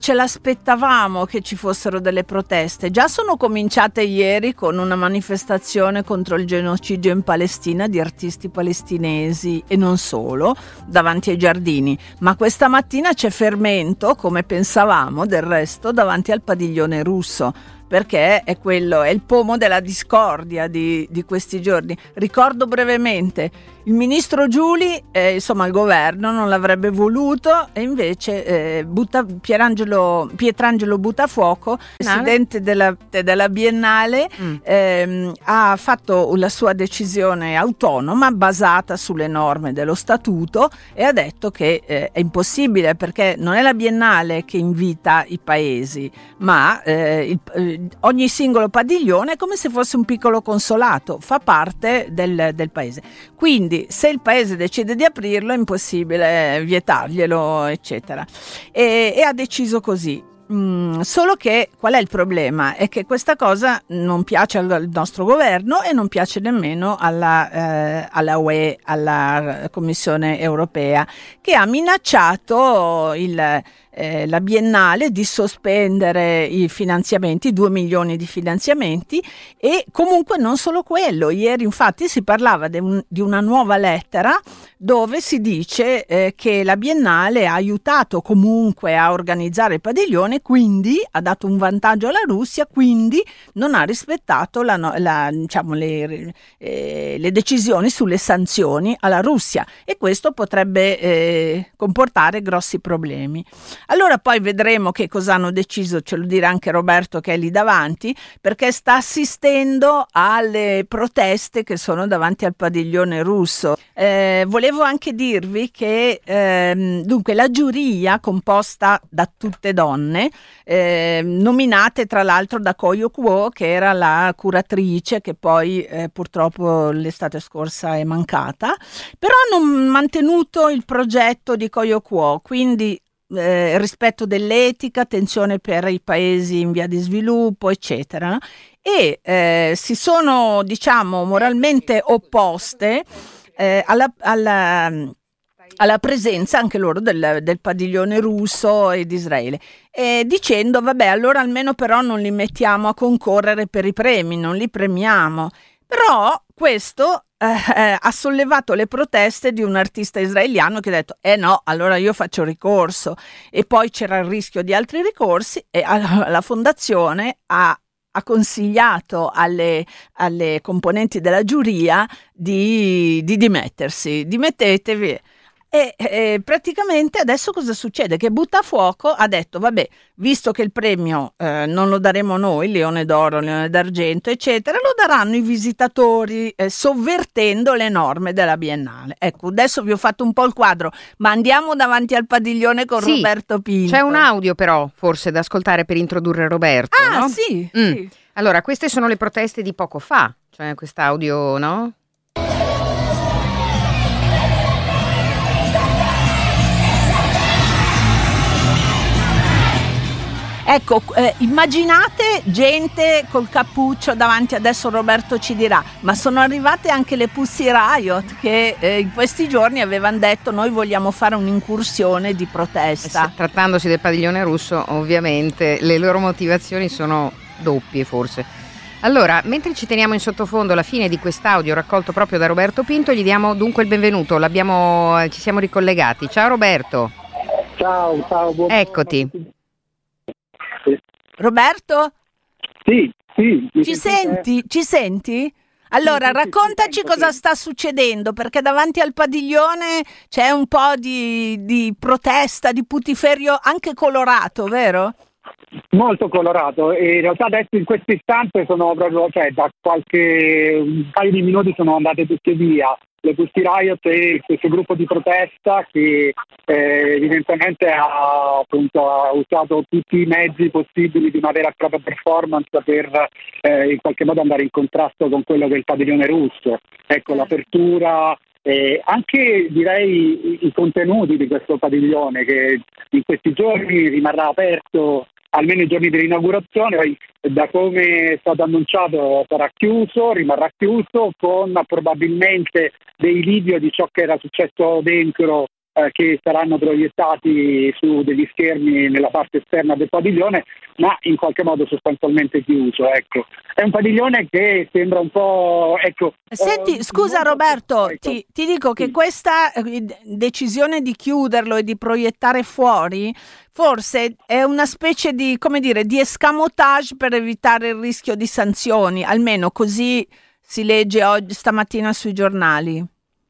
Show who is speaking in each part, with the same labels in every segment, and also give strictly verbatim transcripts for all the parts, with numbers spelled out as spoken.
Speaker 1: Ce l'aspettavamo che ci fossero delle proteste. Già sono cominciate ieri con una manifestazione contro il genocidio in Palestina di artisti palestinesi e non solo, davanti ai giardini. Ma questa mattina c'è fermento, come pensavamo, del resto, davanti al padiglione russo, perché è quello, è il pomo della discordia di, di questi giorni. Ricordo brevemente, il ministro Giuli, eh, insomma il governo non l'avrebbe voluto e invece eh, Butta, Pierangelo, Pietrangelo Buttafuoco, presidente della, della Biennale, mm. ehm, ha fatto la sua decisione autonoma basata sulle norme dello statuto e ha detto che eh, è impossibile, perché non è la Biennale che invita i paesi, ma eh, il, eh, ogni singolo padiglione è come se fosse un piccolo consolato, fa parte del, del paese. Quindi se il paese decide di aprirlo è impossibile vietarglielo, eccetera. E, e ha deciso così. Mm, solo che qual è il problema? È che questa cosa non piace al nostro governo e non piace nemmeno alla, eh, alla U E, alla Commissione europea, che ha minacciato il Eh, la Biennale di sospendere i finanziamenti, due milioni di finanziamenti, e comunque non solo quello. Ieri infatti si parlava de un, di una nuova lettera dove si dice eh, che la Biennale ha aiutato comunque a organizzare il padiglione, quindi ha dato un vantaggio alla Russia, quindi non ha rispettato la, la, diciamo, le, eh, le decisioni sulle sanzioni alla Russia, e questo potrebbe eh, comportare grossi problemi. Allora poi vedremo che cosa hanno deciso, ce lo dirà anche Roberto che è lì davanti, perché sta assistendo alle proteste che sono davanti al padiglione russo. Eh, volevo anche dirvi che ehm, dunque la giuria, composta da tutte donne, eh, nominate tra l'altro da Koyo Kuo, che era la curatrice che poi eh, purtroppo l'estate scorsa è mancata, però hanno mantenuto il progetto di Koyo Kuo, quindi Eh, rispetto dell'etica, attenzione per i paesi in via di sviluppo, eccetera, e eh, si sono, diciamo, moralmente opposte eh, alla, alla, alla presenza anche loro del, del padiglione russo e di Israele, e dicendo vabbè, allora almeno però non li mettiamo a concorrere per i premi, non li premiamo. Però questo eh, ha sollevato le proteste di un artista israeliano che ha detto eh no, allora io faccio ricorso, e poi c'era il rischio di altri ricorsi, e la, la fondazione ha, ha consigliato alle, alle componenti della giuria di, di dimettersi, dimettetevi. E eh, praticamente adesso cosa succede? Che Buttafuoco ha detto vabbè, visto che il premio eh, non lo daremo noi, Leone d'Oro, Leone d'Argento, eccetera, lo daranno i visitatori, eh, sovvertendo le norme della Biennale. Ecco, adesso vi ho fatto un po' il quadro, ma andiamo davanti al padiglione con sì, Roberto Pinto.
Speaker 2: C'è un audio però forse da ascoltare per introdurre Roberto,
Speaker 1: ah,
Speaker 2: no?
Speaker 1: Sì,
Speaker 2: mm.
Speaker 1: sì.
Speaker 2: Allora, queste sono le proteste di poco fa, cioè quest'audio, no?
Speaker 1: Ecco, eh, immaginate gente col cappuccio davanti, adesso Roberto ci dirà, ma sono arrivate anche le Pussy Riot che eh, in questi giorni avevano detto noi vogliamo fare un'incursione di protesta.
Speaker 2: Se, trattandosi del padiglione russo, ovviamente le loro motivazioni sono doppie forse. Allora, mentre ci teniamo in sottofondo la fine di quest'audio raccolto proprio da Roberto Pinto, gli diamo dunque il benvenuto, l'abbiamo, ci siamo ricollegati. Ciao Roberto.
Speaker 3: Ciao, ciao. Buon
Speaker 2: Eccoti.
Speaker 1: Roberto?
Speaker 3: Sì, sì.
Speaker 1: Ci senti? Ci senti? Allora, sì, sì, raccontaci sì, cosa sta succedendo, perché davanti al padiglione c'è un po' di, di protesta, di putiferio anche colorato, vero?
Speaker 3: Molto colorato, e in realtà adesso in questo istante sono proprio, cioè da qualche un paio di minuti sono andate tutte via le Pussy Riot e questo gruppo di protesta che eh, evidentemente ha, appunto, ha usato tutti i mezzi possibili di una vera e propria performance per eh, in qualche modo andare in contrasto con quello che è il padiglione russo. Ecco, l'apertura, eh, anche direi i, i contenuti di questo padiglione che in questi giorni rimarrà aperto almeno i giorni dell'inaugurazione, poi da come è stato annunciato sarà chiuso, rimarrà chiuso con probabilmente dei video di ciò che era successo dentro eh, che saranno proiettati su degli schermi nella parte esterna del padiglione, ma in qualche modo sostanzialmente chiuso. Ecco. È un padiglione che sembra un po'... Ecco,
Speaker 1: Senti,
Speaker 3: eh,
Speaker 1: scusa
Speaker 3: molto...
Speaker 1: Roberto,
Speaker 3: ecco.
Speaker 1: ti, ti dico che
Speaker 3: Sì.
Speaker 1: questa eh, decisione di chiuderlo e di proiettare fuori forse è una specie di, come dire, di escamotage per evitare il rischio di sanzioni, almeno così si legge oggi stamattina sui giornali.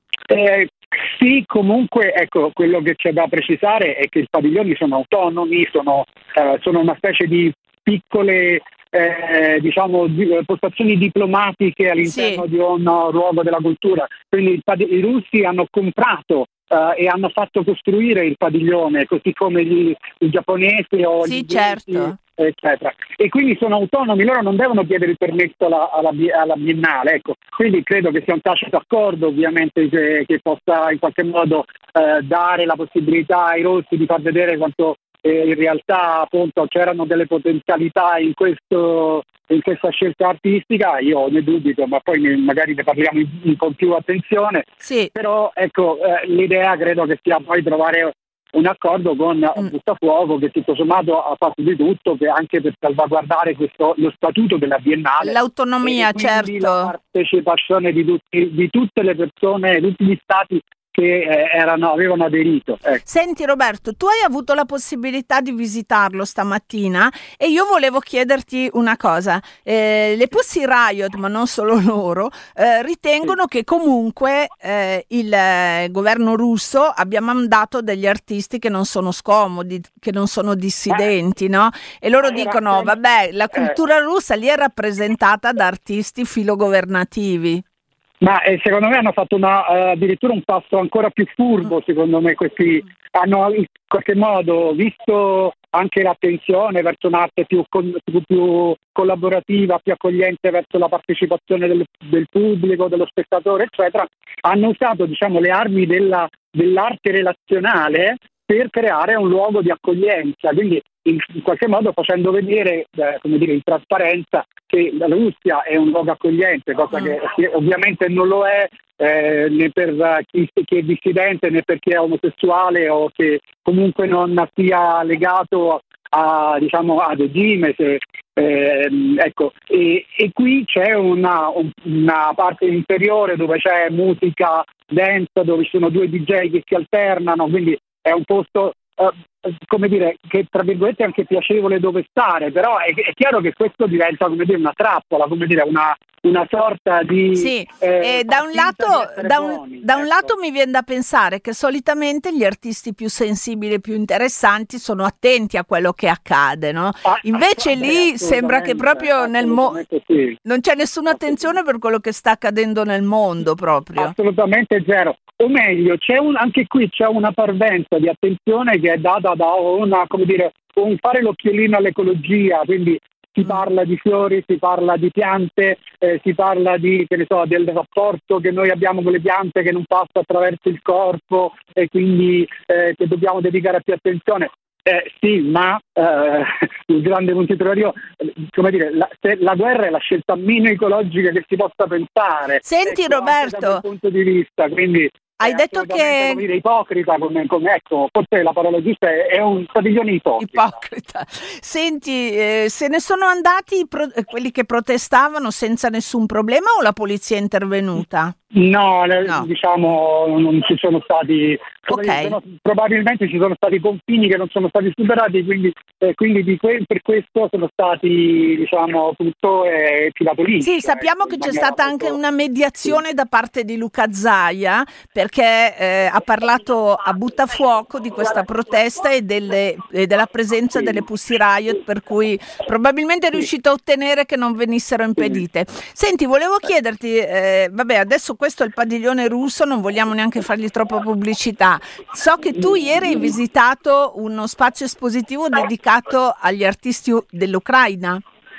Speaker 3: Eh, sì, comunque ecco, quello che c'è da precisare è che i padiglioni sono autonomi, sono, eh, sono una specie di piccole eh, diciamo di, postazioni diplomatiche all'interno
Speaker 1: Sì.
Speaker 3: di un luogo della cultura. Quindi i, pad- i russi hanno comprato Uh, e hanno fatto costruire il padiglione, così come gli, i giapponesi o
Speaker 1: Sì,
Speaker 3: gli inglesi,
Speaker 1: certo.
Speaker 3: eccetera. E quindi sono autonomi, loro non devono chiedere il permesso alla, alla, alla Biennale. Ecco. Quindi credo che sia un tacito accordo, ovviamente, che, che possa in qualche modo uh, dare la possibilità ai rossi di far vedere quanto eh, in realtà appunto c'erano delle potenzialità in questo in questa scelta artistica. Io ne dubito, ma poi ne, magari ne parliamo in, in, con più attenzione.
Speaker 1: Sì.
Speaker 3: Però ecco, eh, l'idea credo che sia poi trovare un accordo con mm. Buttafuoco, che tutto sommato ha fatto di tutto per, anche per salvaguardare questo, lo statuto della Biennale,
Speaker 1: l'autonomia,
Speaker 3: e quindi
Speaker 1: certo,
Speaker 3: la partecipazione di, tutti, di tutte le persone, tutti gli stati che eh, erano, avevano aderito. Ecco.
Speaker 1: Senti Roberto, tu hai avuto la possibilità di visitarlo stamattina e io volevo chiederti una cosa. Eh, le Pussy Riot, ma non solo loro, eh, ritengono sì. che comunque eh, il eh, governo russo abbia mandato degli artisti che non sono scomodi, che non sono dissidenti, eh. no? E loro Era dicono, sempre... vabbè, la cultura eh. russa lì è rappresentata da artisti filogovernativi.
Speaker 3: Ma eh, secondo me hanno fatto una, uh, addirittura un passo ancora più furbo, secondo me. Questi hanno in qualche modo visto anche l'attenzione verso un'arte più, con, più, più collaborativa, più accogliente verso la partecipazione del, del pubblico, dello spettatore, eccetera. Hanno usato, diciamo, le armi della, dell'arte relazionale per creare un luogo di accoglienza, quindi in, in qualche modo facendo vedere, eh, come dire, in trasparenza che la Russia è un luogo accogliente, cosa che, che ovviamente non lo è eh, né per chi, chi è dissidente né per chi è omosessuale o che comunque non sia legato a, diciamo, a regime. Se, eh, ecco, e, e qui c'è una, una parte interiore dove c'è musica dance, dove ci sono due D J che si alternano, quindi è un posto uh, come dire che tra virgolette è anche piacevole dove stare, però è, è chiaro che questo diventa, come dire, una trappola, come dire una, una sorta di
Speaker 1: sì,
Speaker 3: eh,
Speaker 1: e da un lato da un,
Speaker 3: buoni,
Speaker 1: da un
Speaker 3: ecco.
Speaker 1: lato mi viene da pensare che solitamente gli artisti più sensibili e più interessanti sono attenti a quello che accade, no?
Speaker 3: Ah,
Speaker 1: invece
Speaker 3: ah,
Speaker 1: lì
Speaker 3: beh,
Speaker 1: sembra che proprio nel mondo
Speaker 3: sì.
Speaker 1: non c'è nessuna attenzione per quello che sta accadendo nel mondo, proprio
Speaker 3: assolutamente zero. O meglio, c'è un, anche qui c'è una parvenza di attenzione che è data da una, come dire, un fare l'occhiolino all'ecologia, quindi si parla di fiori, si parla di piante, eh, si parla di, che ne so, del rapporto che noi abbiamo con le piante che non passa attraverso il corpo e quindi eh, che dobbiamo dedicare più attenzione. Eh, sì, ma eh, il grande punto interrogativo, come dire, la, la guerra è la scelta meno ecologica che si possa pensare.
Speaker 1: Senti, ecco,
Speaker 3: Roberto, da quel punto di vista, quindi
Speaker 1: hai detto che
Speaker 3: come dire, ipocrita, come, come ecco, forse la parola giusta è, è un padiglione ipocrita.
Speaker 1: Ipocrita. Senti, eh, se ne sono andati pro- quelli che protestavano senza nessun problema o la polizia è intervenuta?
Speaker 3: No, le,
Speaker 1: no.
Speaker 3: diciamo non ci sono stati,
Speaker 1: okay.
Speaker 3: sono, probabilmente ci sono stati confini che non sono stati superati, quindi, eh, quindi di que- per questo sono stati, diciamo, tutto è filato lì.
Speaker 1: Sì, sappiamo
Speaker 3: ecco,
Speaker 1: che c'è stata molto... anche una mediazione sì. da parte di Luca Zaia, perché eh, ha parlato a Buttafuoco di questa protesta e, delle, e della presenza sì. delle Pussy Riot, per cui probabilmente è riuscito a ottenere che non venissero impedite. Sì. Senti, volevo chiederti, eh, vabbè, adesso questo è il padiglione russo, non vogliamo neanche fargli troppa pubblicità. So che tu ieri hai visitato uno spazio espositivo dedicato agli artisti dell'Ucraina.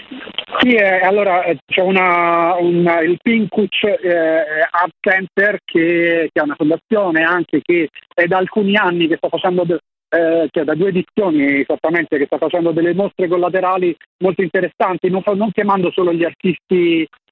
Speaker 3: Sì, eh, allora c'è una, una, il Pinkuch eh, Art Center che, che è una fondazione anche che è da alcuni anni che sta facendo, de, eh, cioè da due edizioni esattamente, che sta facendo delle mostre collaterali molto interessanti, non, non chiamando solo gli artisti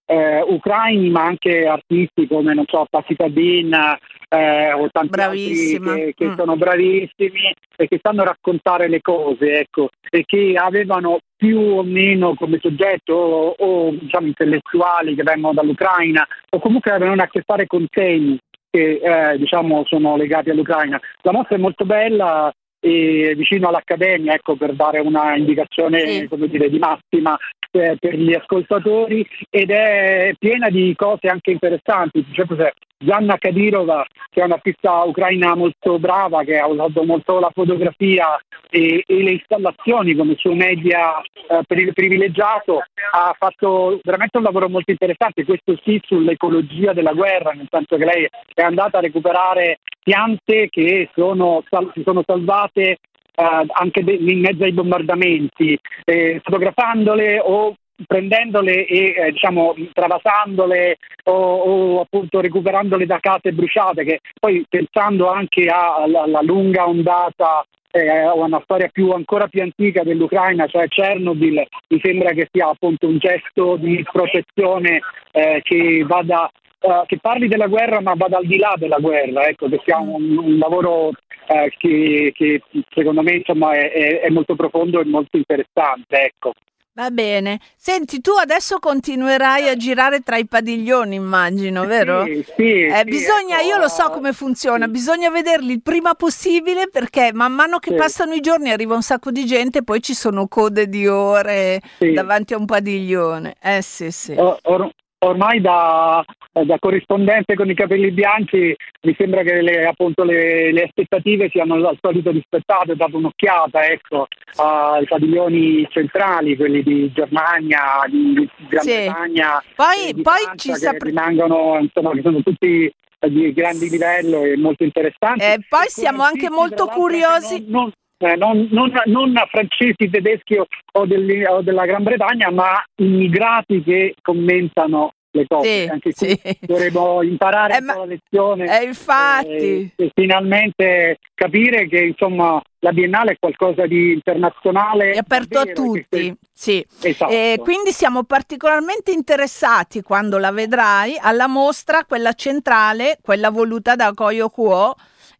Speaker 3: eh, ucraini, ma anche artisti come, non so, Pasitadin eh, o tanti
Speaker 1: Bravissima.
Speaker 3: altri che, che
Speaker 1: Mm.
Speaker 3: sono bravissimi e che sanno raccontare le cose, ecco, e che avevano più o meno come soggetto o, o diciamo intellettuali che vengono dall'Ucraina o comunque avevano a che fare con temi che eh, diciamo sono legati all'Ucraina. La mostra è molto bella e vicino all'Accademia, ecco, per dare una indicazione
Speaker 1: Sì.
Speaker 3: come dire di massima eh, per gli ascoltatori, ed è piena di cose anche interessanti. Cioè, cos'è? Gianna Kadyrova, che è un'artista ucraina molto brava, che ha usato molto la fotografia e, e le installazioni come suo media eh, pri- privilegiato, ha fatto veramente un lavoro molto interessante, questo sì, sull'ecologia della guerra, nel senso che lei è andata a recuperare piante che sono, sal- si sono salvate eh, anche de- in mezzo ai bombardamenti, eh, fotografandole o prendendole e eh, diciamo travasandole o, o appunto recuperandole da case bruciate, che poi pensando anche a- alla, alla lunga ondata eh, o una storia più ancora più antica dell'Ucraina, cioè Chernobyl, mi sembra che sia appunto un gesto di protezione eh, che vada eh, che parli della guerra ma vada al di là della guerra, ecco, che sia un, un lavoro eh, che, che secondo me insomma è, è, è molto profondo e molto interessante, ecco.
Speaker 1: Va bene. Senti, tu adesso continuerai a girare tra i padiglioni, immagino, vero?
Speaker 3: Sì, sì,
Speaker 1: Eh,
Speaker 3: sì,
Speaker 1: bisogna,
Speaker 3: ecco,
Speaker 1: io lo so
Speaker 3: uh,
Speaker 1: come funziona,
Speaker 3: sì.
Speaker 1: bisogna vederli il prima possibile perché man mano che
Speaker 3: Sì.
Speaker 1: passano i giorni arriva un sacco di gente e poi ci sono code di ore
Speaker 3: Sì.
Speaker 1: davanti a un padiglione. Eh sì, sì.
Speaker 3: Or- or- ormai da, da corrispondente con i capelli bianchi mi sembra che le, appunto le, le aspettative siano al solito rispettate. Ho dato un'occhiata, ecco, ai padiglioni centrali, quelli di Germania, di, di Gran
Speaker 1: Sì.
Speaker 3: Bretagna,
Speaker 1: Poi-
Speaker 3: e di
Speaker 1: poi
Speaker 3: Francia,
Speaker 1: ci
Speaker 3: che
Speaker 1: sapre-
Speaker 3: rimangono, insomma, che sono tutti di grandi livello e molto interessanti.
Speaker 1: E poi
Speaker 3: E
Speaker 1: siamo
Speaker 3: con
Speaker 1: anche
Speaker 3: artisti,
Speaker 1: molto
Speaker 3: tra l'altro,
Speaker 1: curiosi.
Speaker 3: che non, non, eh, non, non, non francesi, tedeschi o, o, degli- o della Gran Bretagna, ma immigrati che commentano le cose.
Speaker 1: Sì,
Speaker 3: Anche qui
Speaker 1: sì.
Speaker 3: dovremo imparare
Speaker 1: Eh,
Speaker 3: un
Speaker 1: ma-
Speaker 3: po' la lezione
Speaker 1: eh, infatti.
Speaker 3: e, e finalmente capire che insomma la Biennale è qualcosa di internazionale,
Speaker 1: È aperto a
Speaker 3: davvero, e che-
Speaker 1: tutti, sì.
Speaker 3: Esatto.
Speaker 1: E quindi siamo particolarmente interessati quando la vedrai alla mostra, quella centrale, quella voluta da Koyo Kuo,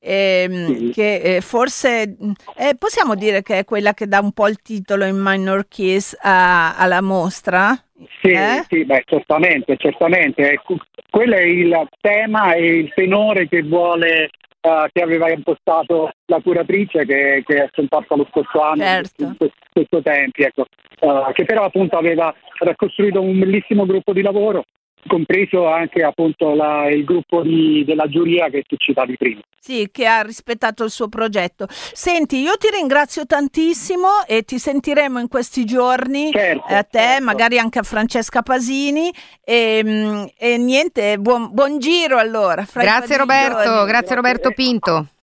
Speaker 1: ehm,
Speaker 3: Sì.
Speaker 1: che eh, forse eh, possiamo dire che è quella che dà un po' il titolo in minor keys a- alla mostra.
Speaker 3: Sì,
Speaker 1: Eh?
Speaker 3: sì, beh, certamente, certamente. Ecco, quello è il tema e il tenore che vuole, eh, che aveva impostato la curatrice che, che è scomparsa lo scorso anno,
Speaker 1: Certo.
Speaker 3: in questo, questo tempi, ecco, eh, che però appunto aveva costruito un bellissimo gruppo di lavoro, compreso anche appunto la- il gruppo di- della giuria che tu citavi prima.
Speaker 1: Sì, che ha rispettato il suo progetto. Senti, io ti ringrazio tantissimo e ti sentiremo in questi giorni,
Speaker 3: Certo,
Speaker 1: eh, a te,
Speaker 3: certo.
Speaker 1: magari anche a Francesca Pasini e, mm, e niente, buon, buon giro allora. fra i
Speaker 2: Grazie
Speaker 1: padiglioni.
Speaker 2: Roberto, grazie
Speaker 3: Grazie.
Speaker 2: Roberto Pinto.